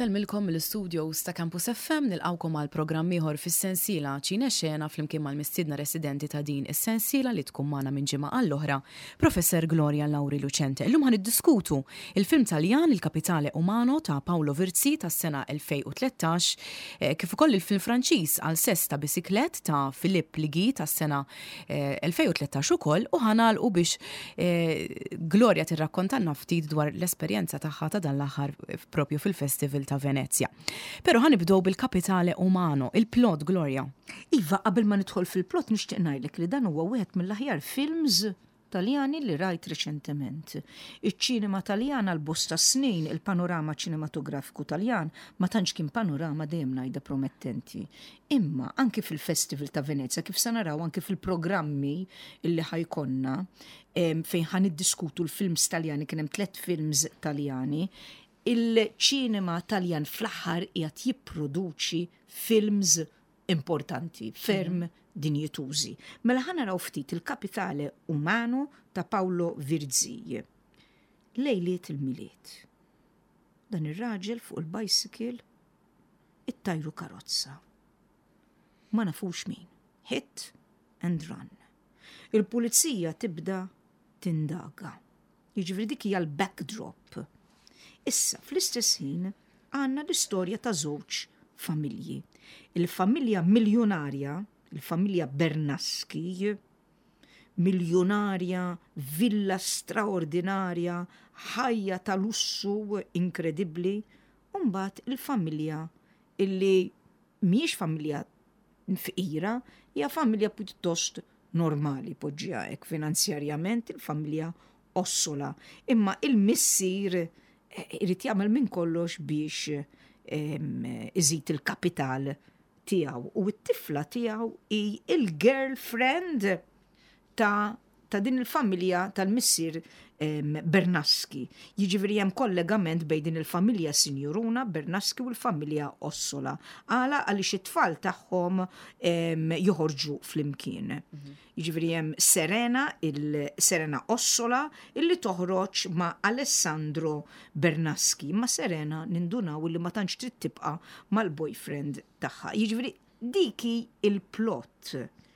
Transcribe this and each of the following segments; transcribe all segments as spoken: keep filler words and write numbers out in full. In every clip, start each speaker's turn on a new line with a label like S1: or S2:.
S1: Inselmilkom mill-studios ta' Campus F M nilqawkom għal programm ieħor fis-sensiela Ċina Xena flimkien mal-mistiedna residenti ta' din is-sensiela li tkun magħna minn ġimgħa għall-oħra, Professor Gloria Lauri Lucente. Illum ħaniddiskutu il-film Taljan Il-Capitale Umano ta' Paolo Virzi tas-sena elfejn u tlettax, kif ukoll il-film Franċiż Għal sess ta' bisiklet ta' Philippe Ligui tas-sena elfejn u tlettax ukoll u ħanalqu biex Gloria tirrakkontalna ftit dwar l-esperjenza tagħha ta' dan l-aħħar propju fil-Festival ta' Venezia. Pero ħanibdew bil-Capitale Umano, il-plot, Gloria.
S2: Iva, qabel ma nidħol fil-plot nixtieq ngħidlek li dan huwa wieħed mill-aħjar films Taljani li rajt reċentement. Iċ-ċinema Taljana l-bosta snin, il-panorama ċinematografiku Taljan ma tantx kien panorama dejjem ngħidha promettenti. Imma anke fil-Festival ta' Venezia kif se naraw anke fil-programmi illi ħajkonna fejn ħaniddiskutu l-films Taljani kien hemm tliet films Taljani, il-ċinema Taljan fl-aħħar qiegħed jipproduċi films importanti, ferm dinjitużi. Mela ħa naraw ftit Il-Capitale Umano ta' Paolo Virzi. Lejliet il-miliet. Dan ir-raġel fuq il-bicycle it-tajru karozza. Ma nafux min. Hit and run. Il-pulizija tibda tindaga. Jiġifieri dik hija l-backdrop. Issa, fl-istess ħin, għanna l-istorja ta' żewġ familji. Il-familja miljonarja, il-familja Bernaschi, miljonarja, villa straordinarja, ħajja ta' lussu inkredibbli, u mbagħad il-familja illi mhijiex familja fqira, hija familja pjuttost normali poġġija hekk finanzjarjament, il-familja Ossola. Imma il-missier irrit jagħmel minn kollox biex iżid il-kapital tiegħu u t-tifla tiegħu hi il-girlfriend ta' ta' din il-familja tal-missier Bernaschi. Jiġifieri hemm kollegament bejn din il-familja Sinjuruna Bernaschi u l-familja Ossola. Għala għaliex it-tfal tagħhom joħorġu flimkien. Jiġifieri hemm Serena, il-Serena Ossola illi toħroġ ma' Alessandro Bernaschi. Ma' Serena nindunaw illi ma tantx trid tibqa' mal-boyfriend tagħha. Jiġifieri diki il-plot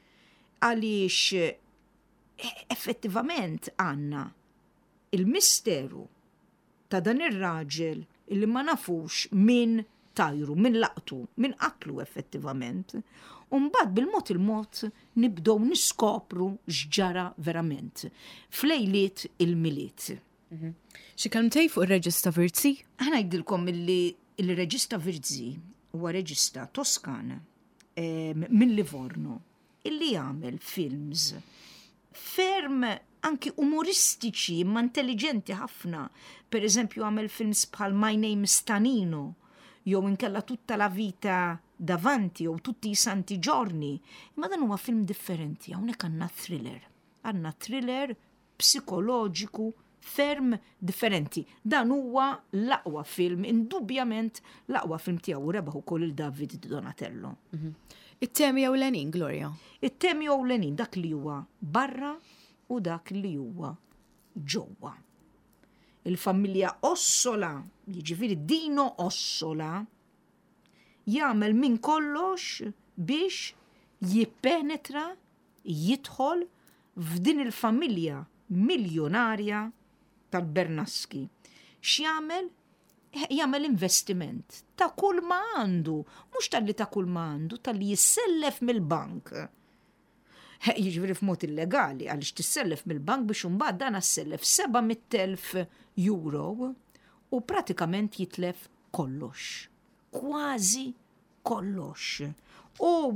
S2: għaliex effettivament għandna il-misteru ta' dan ir-raġel illi ma nafux min tajru, min laqtu, min qatlu effettivament. U mbagħad bil-mod il-mod nibdew niskopru x'ġara verament flejliet il-miliet.
S1: Xi kelmtej fuq ir-Reġista Virzi?
S2: Ħa ngħidilkom illi il-Reġista Virzi huwa reġista Toskan minn Livorno illi jagħmel films ferm anki umoristiċi, ma intelligenti ħafna. Per eżempju għamel films bħal My Name is Tanino, jew inkella Tutta la vita davanti, jew Tutti i santi giorni. Ma dan huwa film differenti, hawnhekk għandna thriller. Għandna thriller psikoloġiku ferm differenti. Dan huwa l-aqwa film, indubjament l-aqwa film tiegħu rebaħ ukoll il-David Donatello.
S1: It-temi ewlenin, Gloria.
S2: It-temi ewlenin dak li huwa barra u dak li huwa ġewwa. Il-familja Ossola, jiġifieri Dino Ossola, jagħmel minn kollox biex jippenetra, jidħol f'din il-familja miljonarja tal-Bernaschi. X'jagħmel? Jagħmel investiment ta' kull ma għandu, mhux tal-li ta' kull ma għandu, tal-li jissellef mill-bank. Jiġifieri f'mod illegali għaliex tissellef mill-bank biex imbagħad dan assellef sebgħamiyet elf euro u pratikament jitlef kollox. Kważi kollox. U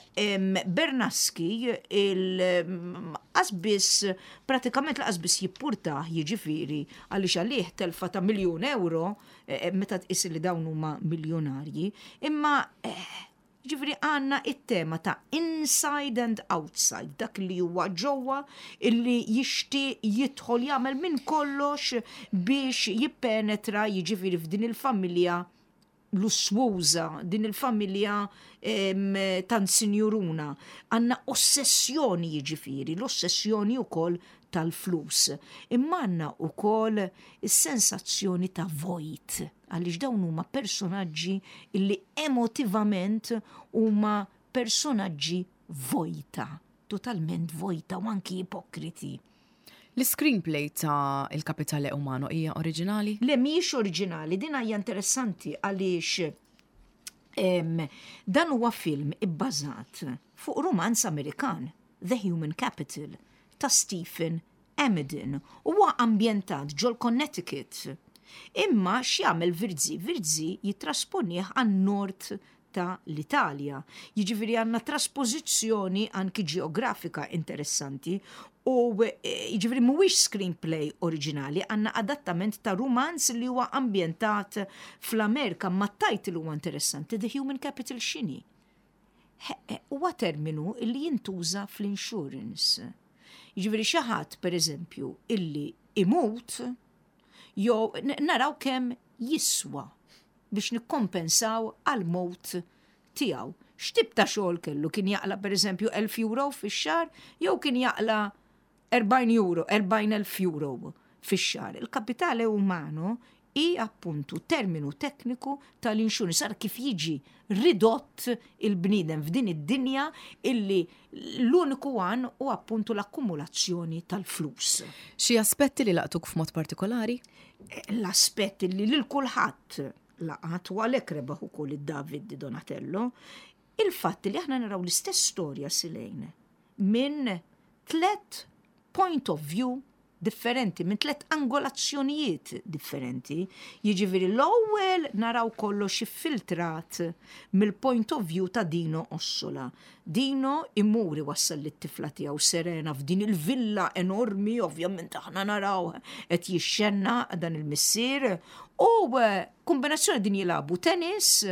S2: Bernaschi il-qasbis, pratikament l-qasbis jippurtaħ jiġifieri għaliex għalih telfa ta' miljun euro meta tqis li dawn huma miljonarji, imma ġifri għanna it-tema ta' inside and outside, dak li huwa ġewwa illi jixtieq jidħol jagħmel minn kollox biex jippenetra jiġifieri f'din il-familja lussuża, din il-familja tan sinjuruna. Għandna ossessjoni jiġifieri, l-ossessjoni wkoll tal-flus. Imma għandna wkoll is-sensazzjoni ta' vojt. għaliex dawn huma personaġġi illi emotivament huma personaġġi vojta, totalment vojta u anki ipokriti.
S1: L-screenplay ta' Il-Kapitale Umano hija oriġinali?
S2: Le mhijiex oriġinali, din hija interessanti għaliex em, dan huwa film ibbażat fuq romanz Amerikan, The Human Capital, ta' Stephen Amidon, huwa ambjentat ġol Connecticut. Imma x'jagħmel Virzi? Virzi jitrasponih għan-nord ta' l-Italja. Jiġifieri għandna trasposizzjoni anki ġeografika interessanti u jiġifieri mhuwiex screenplay oriġinali, għandna adattament ta' romanz li huwa ambjentat fl-Amerika ma' title huwa interessanti, The Human Capital x'inhi? Huwa terminu illi jintuża fl-insurance. Jiġifieri xi ħadd pereżempju illi imut jew naraw kemm jiswa biex nikkompensaw għal-mowt tiegħu. X'tib ta' xogħol kellu? Kien jaqla pereżempju elf euro fix-xahar jew kien jaqla erbgħin euro, erbgħin elf euro fix-xahar. Il-Kapitale Umano i appuntu terminu tekniku tal-insurance sar kif jiġi ridott il-bniedem f'din id-dinja illi l-uniku għan u appuntu l-akkumulazzjoni tal-flus.
S1: Xi aspetti li laqtuk f'mod partikolari?
S2: L-aspetti li lil kulħadd laqat u għalhekk rebaħ ukoll id-David Di Donatello, il-fatt li aħna naraw l-istess storja silejn minn tlet point of view differenti, minn tlet angolazzjonijiet differenti. Jiġifieri l-ewwel naraw kollox iffiltrat mill-point of view ta' Dino Ossola. Dino imuri wassal lit-tifla tiegħu Serena f'din il-villa enormi, ovvjament aħna naraw qed jixxenna dan il-missier u kombinazzjoni din jilabu tennis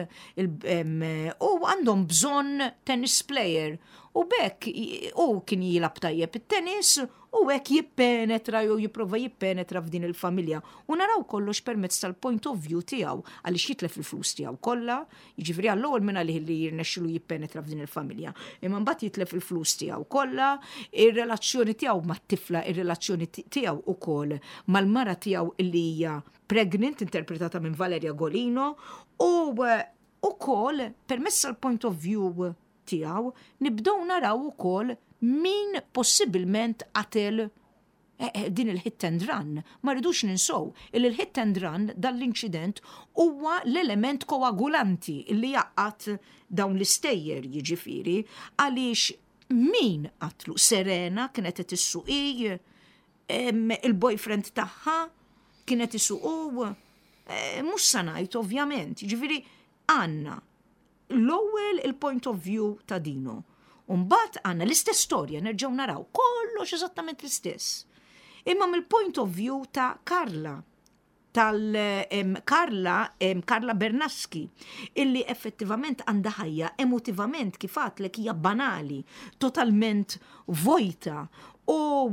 S2: u għandhom bżonn tennis player. U bekk u kien jilab tajjeb it-tennis u hekk jippenetra jew jipprova jippenetra f'din il-familja. U naraw kollox permezz tal-point of view tiegħu għaliex jitlef il-flus tiegħu kollha, jiġifieri għall-ewwel minn għalih li jirnexxilu jippenetra f'din il-familja. Imma mbagħad jitlef il-flus tiegħu kollha, ir-relazzjoni tiegħu mat-tifla, ir-relazzjoni tiegħu ukoll mal-mara tiegħu li hija pregnant interpretata minn Valeria Golino u ukoll permezz tal-point of view tiegħu nibdew naraw ukoll min possibilment qatel eh, din il-hit and run. Ma rridux ninsow il-hit and run dal-inċident huwa l-element koagulanti li jaqqat dawn l-istejjer jiġifieri għaliex min qatlu Serena kienet qed issuqi il-boyfriend tagħha kienet isuqu eh, mhux sa ngħid ovvjament. Jiġifieri għandna l-ewwel il-point of view ta' Dino. Mbagħad għandna l-istess storja nerġgħu naraw kollox eżattament l-istess. Imma mill-point of view ta' Carla, tal-Carla Carla Bernaschi, illi effettivament għandha ħajja emotivament kif għatlek hija banali, totalment vojta. U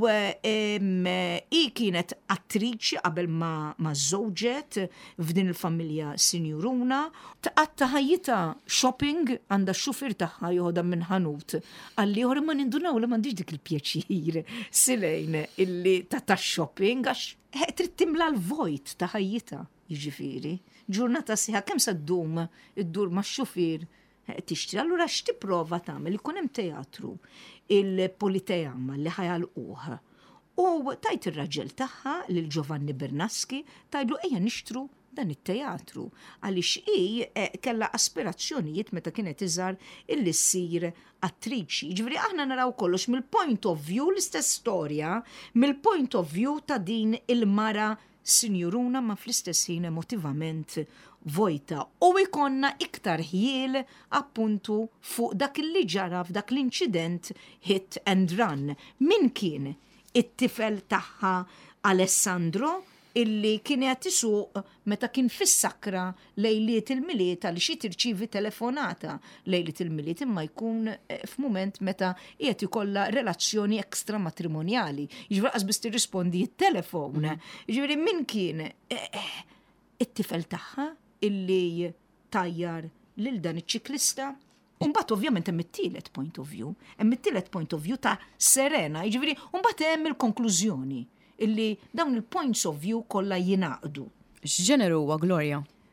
S2: i kienet attriċi qabel ma, ma żewġet f'din il-familja Sinjuruna, taqatta ħajjita shopping għandha x-xufir tagħha joħodha minn ħanut. Għalli ora ma nindunaw li m'għandix dik il-pjaċir silejn illi ta' ta' shopping għax trid timla l-vojt ta' ħajjita jiġifieri. Ġurnata sieħa kemm se ddum iddur max-xufir tixtri. Allura x'tipprova tagħmel ikun hemm teatru il-Politeama li ħajalquh. U tajt ir-raġel tagħha lil Giovanni Bernaschi tajlu ejja nixtru dan it-teatru għaliex hi kellha aspirazzjonijiet meta kienet iżgħar illi ssir attriċi. Ġifieri aħna naraw kollox mill-point of view l-istess storja, mill-point of view ta' din il-mara Sinjuruna ma fl-istess ħin emotivament vojta u ikonna iktar ħiel appuntu fuq dak li ġara f'dak l-inċident hit and run. Min kien it-tifel tagħha Alessandro illi kien qed isuq meta kien fis-sakra lejliet il-miliet għal xi tirċievi telefonata lejliet il-miliet imma jkun f'mument meta qiegħed ikollha relazzjoni ekstra matrimonjali. Jiġifieri qas biss tirrispondi t-telefon. Jiġifieri min kien it-tifel tagħha illi tajjar lil dan iċ-ċiklista. U mbagħad ovvjament hemm it-tielet point of view, hemm it-tielet point of view ta' Serena, jiġifieri u mbagħad hemm il-konklużjoni illi dawn il-points of view kollha jingħaqdu.
S1: X'ġeneru huwa Gloria?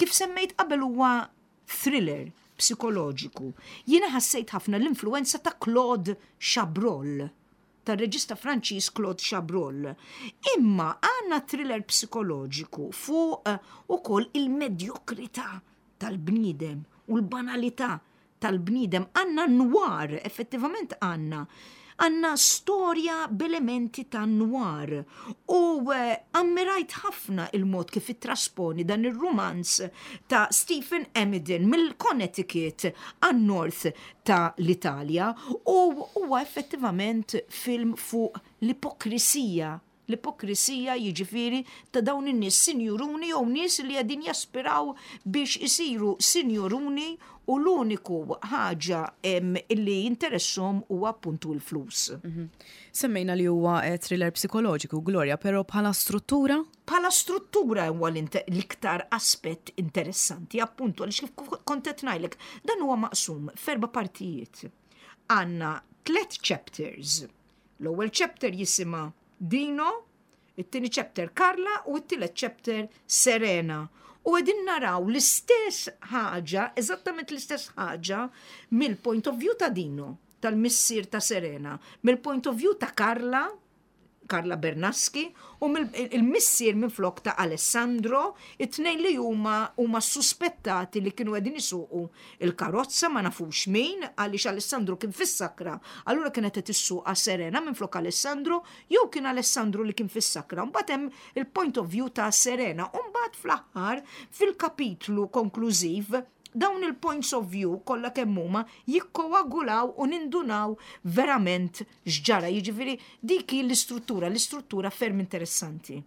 S2: kif semmejt qabel huwa thriller psikoloġiku. Jiena ħassejt ħafna l-influenza ta' Claude Chabrol, ta' reġista Franċiż Claude Chabrol. Imma għandna thriller psikoloġiku fuq ukoll il-medjokrità tal-bniedem u l-banalità tal-bniedem. Għandna nwar, effettivament għandna. Għanna storja b'elementi ta' nwar u ammirajt ħafna il-mod kif it-trasponi dan il-romanz ta' Stephen Emiden mill-Connecticut għan-north ta' l-Italja u huwa effettivament film fuq l-ipokrisija. L-ipokrisija jiġifieri ta' dawn in-nies sinjuruni jew nies li qegħdin jaspiraw biex isiru sinjuruni u l-uniku ħaġa illi jinteressahom huwa appuntu l-flus.
S1: Semmejna li huwa thriller psikoloġiku, Gloria, però bħala struttura?
S2: Bħala struttura huwa l-iktar aspett interessanti, appuntu għaliex kif kont qed ngħidlek, dan huwa maqsum f'erba' partijiet. Għandna tliet chapters. L-ewwel chapter jisimha Dino, it-tieni chapter Carla u t-tielet chapter Serena. U għedin naraw l-istess ħaġa, eżattament l-istess ħaġa, mill-point of view ta' Dino, tal-missier ta' Serena, mill-point of view ta' Carla, Carla Bernaschi, u il-missier minn flok ta' Alessandro, it-tnejn li huma huma suspettati li kienu għedin isuqu il-karozza ma nafux min, għaliex Alessandro kien fis-sakra, allura kienet qed issuqa Serena minn flok Alessandro, jew kien Alessandro li kien fis-sakra. Mbagħad hemm il-point of view ta' Serena, u mbagħad fl-aħħar fil-kapitlu konklużiv dawn il-points of view kollha kemm huma jikkoagulaw u nindunaw verament x'ġara. Jiġifieri dik l-istruttura, l-istruttura ferm interessanti.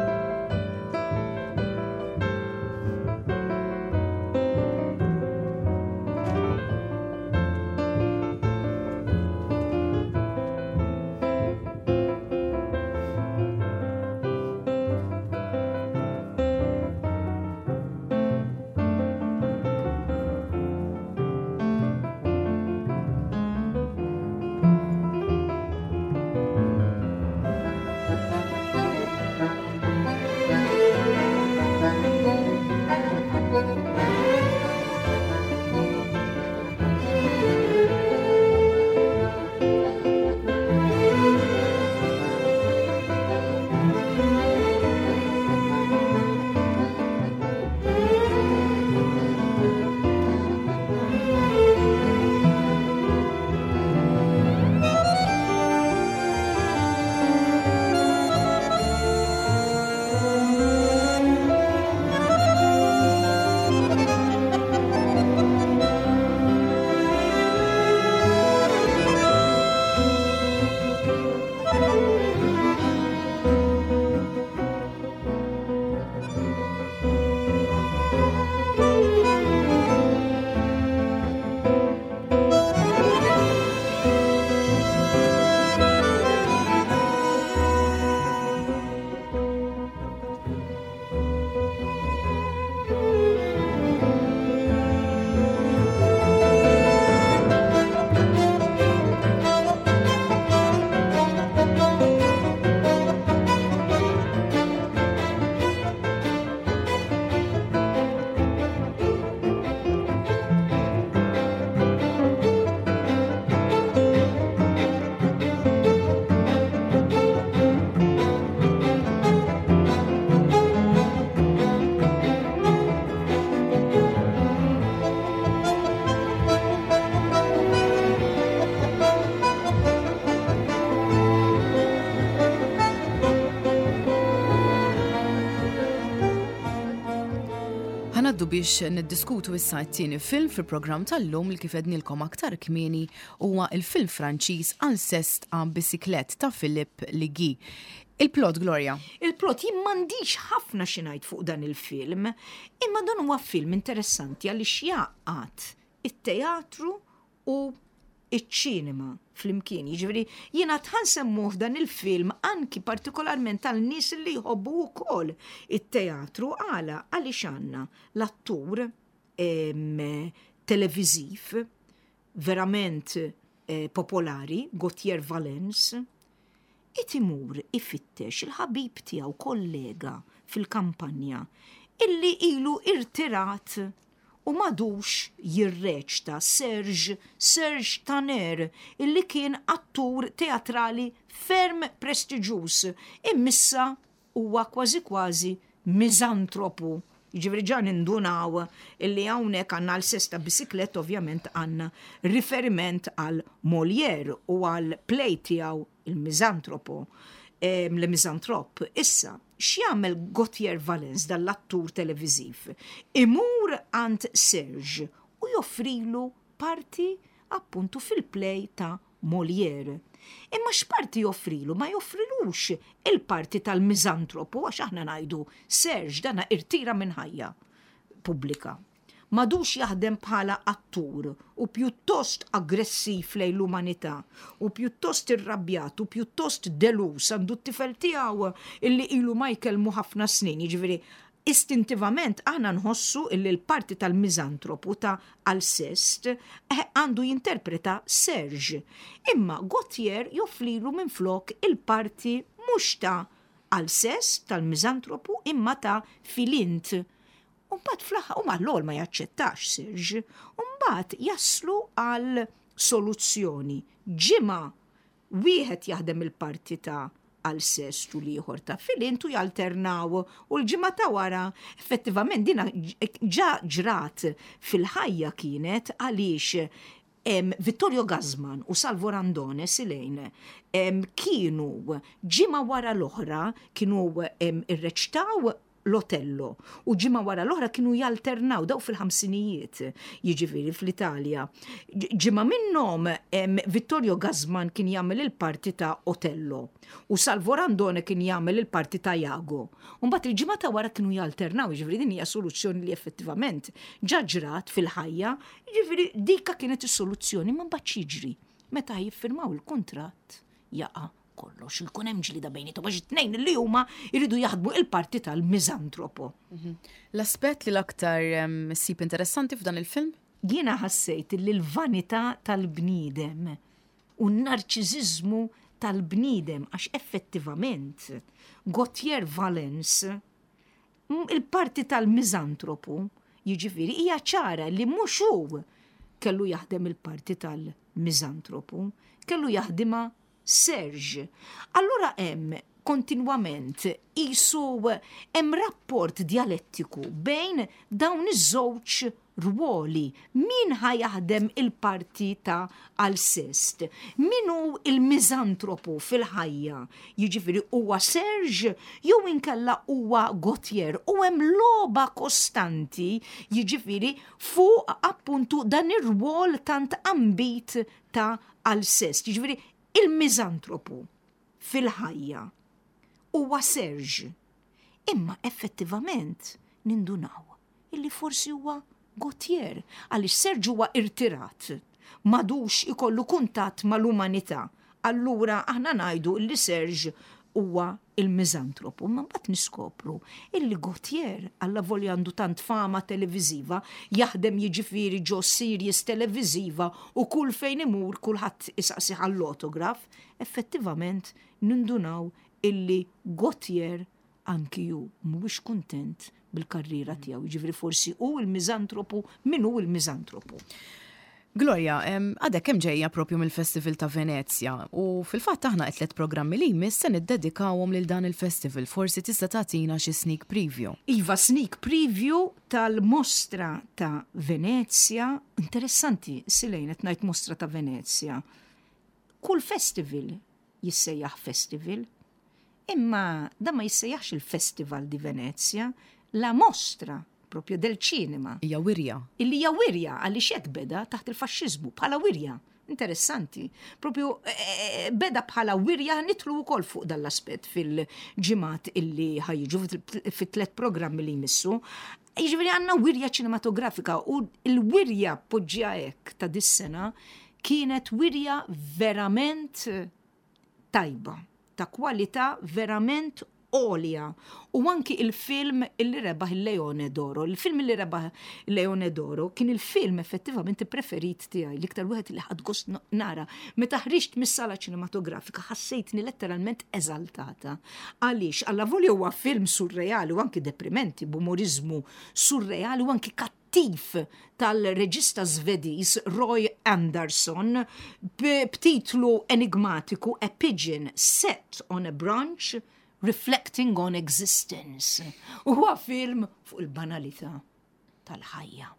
S1: Ħanaddu biex niddiskutu issa t-tieni film fil-programm tal-lum li kif ednilkom aktar kmieni huwa il-film Franċiż Alceste en bicyclette ta' Philippe Legui. Il-plot, Gloria?
S2: Il-plot jimmandix ħafna xinajt fuq dan il-film, imma dan huwa film interessanti għaliex jaqqat it-teatru u iċ-ċinema fl-imkien. Jiġifieri jiena tħansemmuh dan il-film anki partikolarment għal nies li jħobbu wkoll it-teatru għala għaliex għandna l-attur televiżiv verament eh, popolari, Gauthier Valence, it imur ifittex il-ħabib tiegħu kollega fil-kampanja illi ilu irtirat u madux jirreċta Serge, Serge Taner, illi kien attur teatrali ferm prestiġjuż, immissa huwa kważi kważi mizantropu. Ġivri ġan indunaw illi hawnhekk għandna l-sesta bisiklet ovvjament għandna riferiment għal Molière u għal play tiegħu il-mizantropo, l-mizantrop. Issa, x'jagħmel Gauthier Valens dal-attur televiżiv? Imur għand Serge u joffrilu parti appuntu fil-play ta' Molière. Imma x'parti joffrilu? Ma joffrilux il-parti tal-mizantropu għax aħna ngħidu Serge dana irtira minn ħajja pubblika. Madux jaħdem bħala attur u pjuttost aggressiv lejn l-umanità u pjuttost irrabjat u pjuttost delus għandu t-tifel tiegħu illi ilu ma jkellmu ħafna snin. Jiġifieri istintivament aħna nħossu illi l-parti tal-mizantropu ta' Alceste għandu jinterpreta Serge. Imma Gauthier jofflilu minn flok il-parti mhux ta' Alceste tal-mizantropu imma ta' Philinte. Umbat flaħa, u mal-lol ma jaċċettax Serge, umbat jaslu għal soluzzjoni. Ġima, wieħed jaħdem il-parti ta' Alceste u liħor ta' Philinte u jalternaw u l-ġima ta' wara, effettivament dina ġa ġrat fil-ħajja kienet għaliex em, Vittorio Gassman u Salvo Randone silejn em, kienu ġima wara l-oħra kienu em, irreċtaw l-Otello u ġima wara l-oħra kienu jalternaw daw fil-ħamsinijiet jiġifieri fl-Italja. Ġima minnhom Vittorio Gassman kien jagħmel il-parti ta' Otello u Salvo Randone kien jagħmel il-parti ta' Iago. Mbagħad il-ġimgħa ta' wara kienu jalternaw, jiġifieri din hija soluzzjoni li effettivament ġaġrat fil-ħajja, jiġifieri dika kienet is-soluzzjoni ma mbagħad jiġri. Meta jiffirmaw il-kuntratt jaqa' kollox, il-kun hemm ġlieda bejnietom għax it-tnejn li huma jridu jaħdmu il-parti tal-mizantropo.
S1: L-aspett li l-aktar sib interessanti f'dan il-film?
S2: Jiena ħassejt li l-vanità tal-bniedem u n-narċiżiżmu tal-bniedem għax effettivament Gauthier Valens il-parti tal-mizantropu jiġifieri hija ċara li mhux hu kellu jaħdem il-parti tal-mizantropu, kellu jaħdimha Serge. Allura hemm kontinwament isu hemm rapport dialettiku bejn dawn iż-żewġ ruoli. Min ħajaħdem il-parti ta' Alceste? Minu il-mizantropu fil-ħajja? Jiġifieri huwa Serge jew inkella huwa Gauthier u hemm loba kostanti jiġifieri fuq appuntu dan ir-rwol tant ambit ta' Alceste. Jiġifieri il-mizantropu fil-ħajja huwa Serge. Imma effettivament nindunaw illi forsi huwa Gauthier għaliex Serge huwa irtirat, madux ikollu kuntatt mal-umanità. Allura aħna ngħidu illi Serge huwa il-mizantropu, ma mbagħad niskopru illi Gauthier alla volja għandu tant fama televiżiva jaħdem jiġifieri ġo series televiżiva u kull fejn imur kulħadd isaqsi għall-autograf, effettivament nindunaw illi Gauthier anki hu mhuwiex kuntent bil-karriera tiegħu, jiġifieri forsi hu il-mizantropu min hu il-mizantropu.
S1: Gloria, għadek kemm ġejja propju mill-Festival ta' Venezia u fil-fatt aħna qed programmi li jmiss se niddedikawhom lil dan il-festival. Forsi tista' tagħtina xi sneak preview.
S2: Iva, sneak preview tal-mostra ta' Venezia. Interessanti, silejn qed ngħid mostra ta' Venezia. Kull festival jissejjaħ festival, imma da ma jissejjaħx il-Festival di Venezia, la mostra proprio del cinema.
S1: Hija wirja.
S2: Illi hija wirja għaliex hekk beda taħt il-faxxiżmu bħala wirja. Interessanti. Proprio eh, beda bħala wirja nitlu wkoll fuq dal-aspett fil-ġimgħat illi ħajġu fit-tliet programmi li jmissu. Jiġifieri għandna wirja ċinematografika u l-wirja poġġija hekk ta' dis-sena kienet wirja verament tajba, ta' kwalità verament olja. U anki il-film illi rebaħ il-Leone d'Oro. Il-film illi rebaħ il-Leone d'Oro kien il-film effettivament preferit tiegħi, l-iktar wieħed li ħadd gost nara. Meta ħriġt mis-sala ċinematografika ħassejtni letteralment eżaltata. Għaliex, alla volja huwa film surreali u anki deprimenti, b'umorizmu surreali u anki tif tal-reġista Svediż Roy Andersson b'titlu enigmatiku A Pigeon Set on a Branch Reflecting on Existence. U huwa film fuq il-banalità tal-ħajja.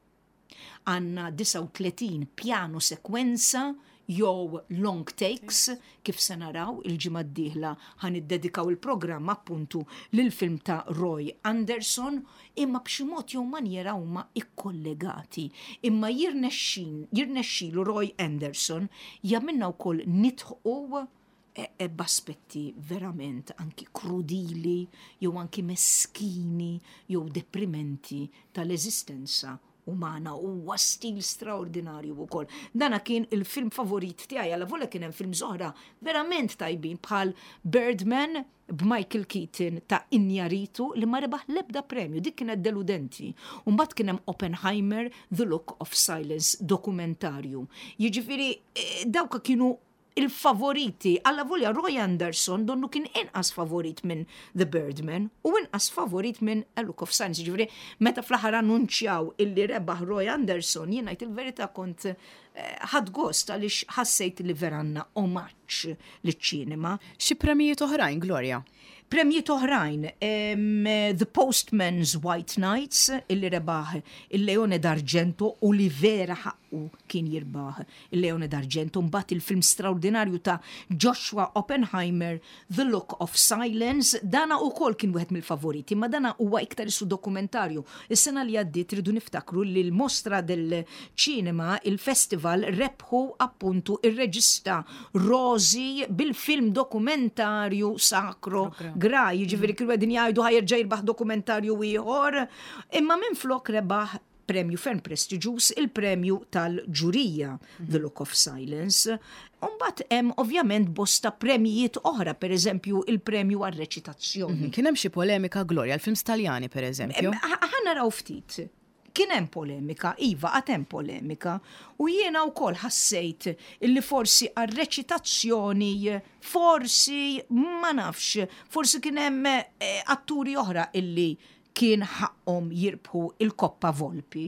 S2: Għanna tisa u tletin pjano sekwenza jew long takes, kif se naraw il-ġimgħa d-dieħla ħan iddedikaw il-programm appuntu lil-film ta' Roy Andersson, imma b'xi mod jew maniera huma ikkollegati. Imma jirnexxilu Roy Andersson jagħmilna wkoll nidħqu b'aspetti verament anki krudili, jew anki meskini, jew deprimenti tal-eżistenza umana huwa stil straordinarju wkoll. Dana kien il-film favorit tiegħi, alla volja kien hemm film oħra verament tajbin bħal Birdman b'Michael Keaton ta' Injaritu li ma rebaħ l-ebda premju, dik kienet deludenti. U mbagħad kien hemm Oppenheimer The Look of Silence dokumentarju. Jiġifieri dawka kienu il-favoriti, alla volja Roy Andersson donnu kien inqas favorit minn The Birdman u inqas favorit minn A Look of Silence. Ġifri, meta fl-aħħar annunċjaw illi rebaħ Roy Andersson, jien ngħid il-verità kont ħadd gost għaliex ħassejt li veranna omaġġ liċ-ċinema.
S1: Xi premijiet oħrajn, Gloria?
S2: Premijiet oħrajn, um, The Postman's White Nights, illi rebaħ il-Leone d'Argento u li vera ħaqqu kien jirbaħ il-Leone d'Argento, mbagħad il-film straordinarju ta' Joshua Oppenheimer, The Look of Silence, dana ukoll kien wieħed mill-favoriti, ma dana huwa iktar isu dokumentarju. Is-sena li għaddiet tridu niftakru li l-mostra del-ċinema, il-festival, rebħu appuntu ir-reġista Rosi bil-film dokumentarju Sacro Gra, jiġifieri kienu qegħdin jgħidu ħajerġa' jirbaħ dokumentarju ieħor, imma minflok rebaħ premju ferm prestiġjuż, il-premju tal-ġurija The Look of Silence. Mbagħad hemm ovvjament bosta premijiet oħra, pereżempju il-premju għar-reċitazzjoni.
S1: Kien hemm xi polemika, Gloria, l-films Taljani pereżempju.
S2: Ħanaraw ftit. Kien hemm polemika, iva għad hemm polemika, u jiena wkoll ħassejt illi forsi għar-reċitazzjoni forsi ma nafx, forsi kien hemm atturi oħra illi kien ħaqhom jirbħu il-Koppa Volpi.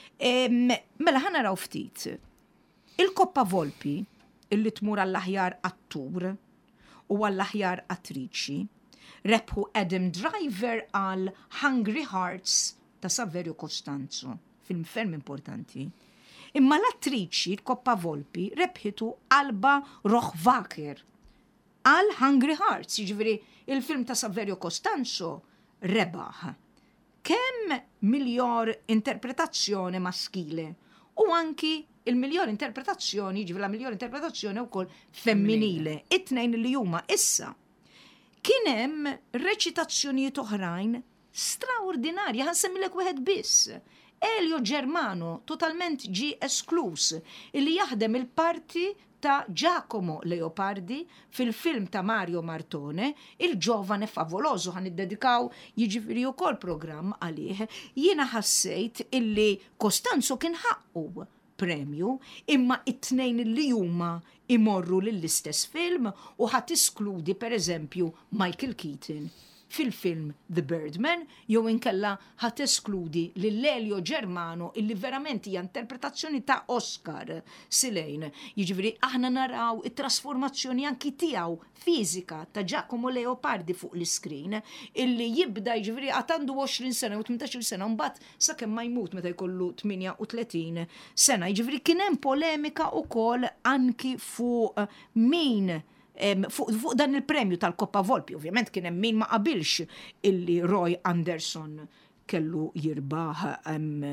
S2: Mela ħanaraw ftit. Il-Koppa Volpi illi tmur għall-aħjar attur u għall-aħjar attriċi rebħu Adam Driver għal Hungry Hearts ta' Saverio Costanzo, film ferm importanti. Imma l-attriċi l-Koppa Volpi rebħitu Alba Rohrwacher għal Hungry Hearts, jiġifieri il-film ta' Saverio Costanzo rebaħ kemm miglior interpretazzjoni maskile u anki il-miglior interpretazzjoni, jiġifieri la miglior interpretazzjoni wkoll femminile. It-tnejn li huma issa kien hemm reċitazzjonijiet oħrajn straordinarja, ħansemmilek wieħed biss. Elio Germano, totalment ġi esklus, illi jaħdem il-parti ta' Giacomo Leopardi fil-film ta' Mario Martone, il-ġovane favoloso, ħan id-dedikaw jiġifieri wkoll programm għalih. Jiena ħassejt illi Costanzo kien ħaqqu premju, imma it-tnejn li huma imorru lill-istess film u ħadd iskludi pereżempju Michael Keaton fil-film The Birdman, jew inkella ħat eskludi lill-Elio Germano illi verament hija interpretazzjoni ta' Oscar silejn. Jiġifieri aħna naraw it-trasformazzjoni anki tiegħu fiżika ta' Giacomo Leopardi fuq l-iskrin illi jibda jiġifieri għad għandu għoxrin sena u tmintax-il sena mbagħad sakemm ma jmut meta jkollu tminja u tletin sena. Jiġifieri kien hemm polemika wkoll anki fuq min Fuq, fuq dan il-premju tal-Koppa Volpi, ovvjament kien hemm min ma qabilx illi Roy Andersson kellu jirbaħ um,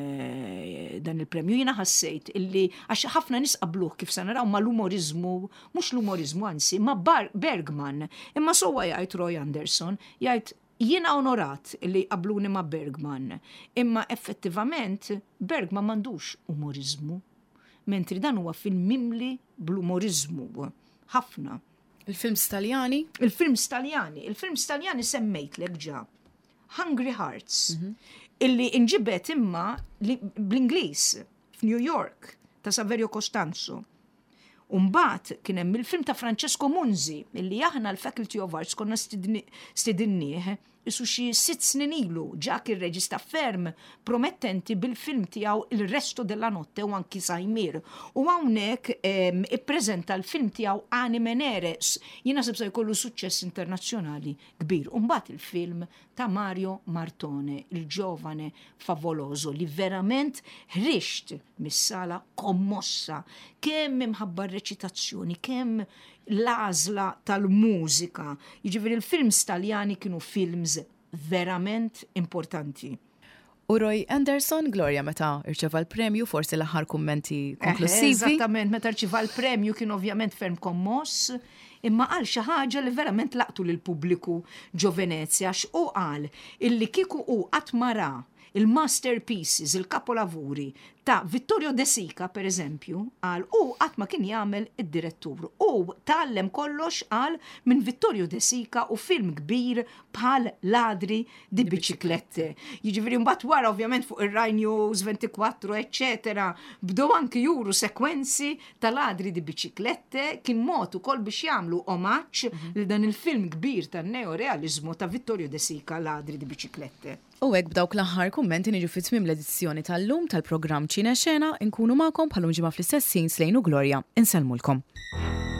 S2: dan il-premju. Jiena ħassejt illi għax ħafna nies qabluh kif se naraw ma l-umorizmu, mhux l-umorizmu anzi, ma Bergman, imma sewwa jgħid Roy Andersson, jgħid jiena onorat illi qabluni ma Bergman, imma effettivament Bergman m'għandux umorizmu, mentri dan huwa film mimli bl-umorizmu ħafna.
S1: Il-films Taljani?
S2: Il-films Taljani, il-films Taljani semmejtlek ġa. Hungry Hearts, illi inġibet imma bl-Inglis f'New York ta' Saverio Costanzo. Umbat kien hemm il-film ta' Francesco Munzi, illi aħna l-Faculty of Arts konna stidinnieh isu xi sitt snin ilu ġak ir-reġista ferm promettenti bil-film tiegħu Il-Resto della Notte u anki Sajmir. U hawnhekk ippreżenta l-film tiegħu Anime Nere, jiena sebsa jkollu suċċess internazzjonali kbir. Umbat il-film ta' Mario Martone, il-ġovane favoloso li verament ħrixt mis-sala kommossa, kemm imħabba reċitazzjoni, kemm l-għażla tal-mużika. Jiġifieri il-films Taljani kienu films verament importanti.
S1: U Roy Anderson, Gloria, meta irċeva l-premju, forsi l-aħħar kummenti konklusivi.
S2: Eżattament, meta rċeva l-premju kien ovvjament ferm kommoss, imma qal xi ħaġa li verament laqtu lil pubbliku ġo Venezia u qal illi kieku hu qatt mara il-masterpieces, il-kapolavuri ta' Vittorio De Sica, per eżempju, għal u għatma kien jagħmel id-direttur. U tallem kollox għal minn Vittorio De Sica u film kbir bħal Ladri di Biciclette. Jiġifieri mbagħad wara ovvjament fuq ir-Rai News ventiquattro, eccetera, bdew anki juru sekwenzi ta' Ladri di Biciclette, kien mod ukoll biex jagħmlu omaġġ li dan il-film kbir tan-neorealizmu ta' Vittorio De Sica, Ladri di Biciclette.
S1: U hekk b'dawk l-aħħar kummenti niġu fit-tmiem l-edizzjoni tal-lum tal-programm Ċina Xena, inkunu magħkom bħalhom ġimgħa fl-istess sin Slejn u Gloria. Insellmulkom.